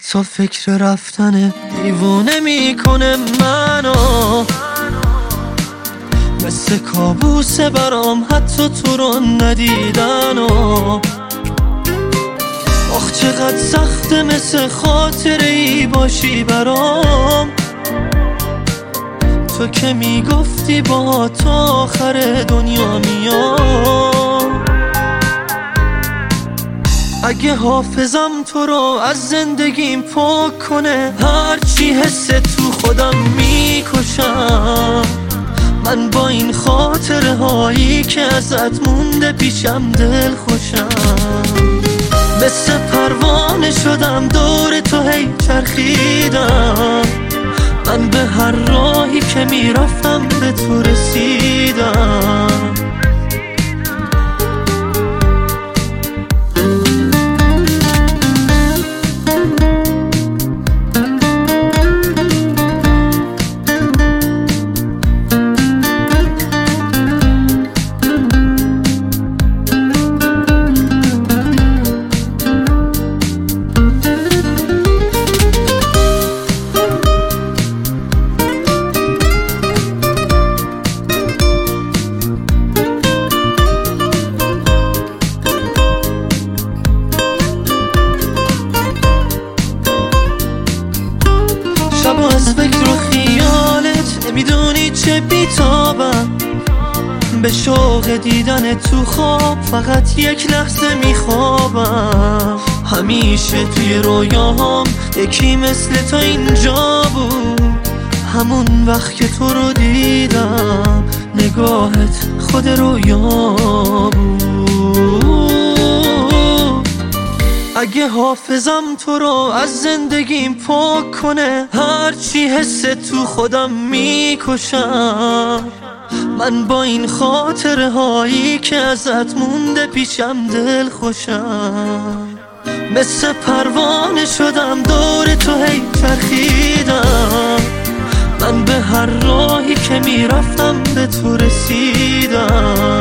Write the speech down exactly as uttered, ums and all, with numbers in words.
حتی فکر رفتن دیوونه میکنه منو، مثل کابوسه برام حتی تو رو ندیدن. و آخ چقدر سخته مثل خاطره ای باشی برام، تو که میگفتی با تو آخر دنیا میام. اگه حافظم تو رو از زندگیم پاک کنه، هرچی حس تو خودم میکشم. من با این خاطره هایی که ازت مونده پیشم دل خوشم، مثل پروانه شدم دور تو هی چرخیدم. من به هر راهی که میرفتم به تو رسیدم. شب از فکر و خیالت نمیدونی چه بیتابم، به شوق دیدن تو خواب فقط یک لحظه میخوابم. همیشه توی رویاهام یکی مثل تو اینجا بود، همون وقت که تو رو دیدم نگاهت خود رویا بود. اگه حافظم تو رو از زندگیم پاک کنه، هرچی حس تو خودم میکشم. من با این خاطره هایی که ازت مونده پیشم دل خوشم، مثل پروانه شدم دور تو هی چرخیدم. من به هر راهی که میرفتم به تو رسیدم.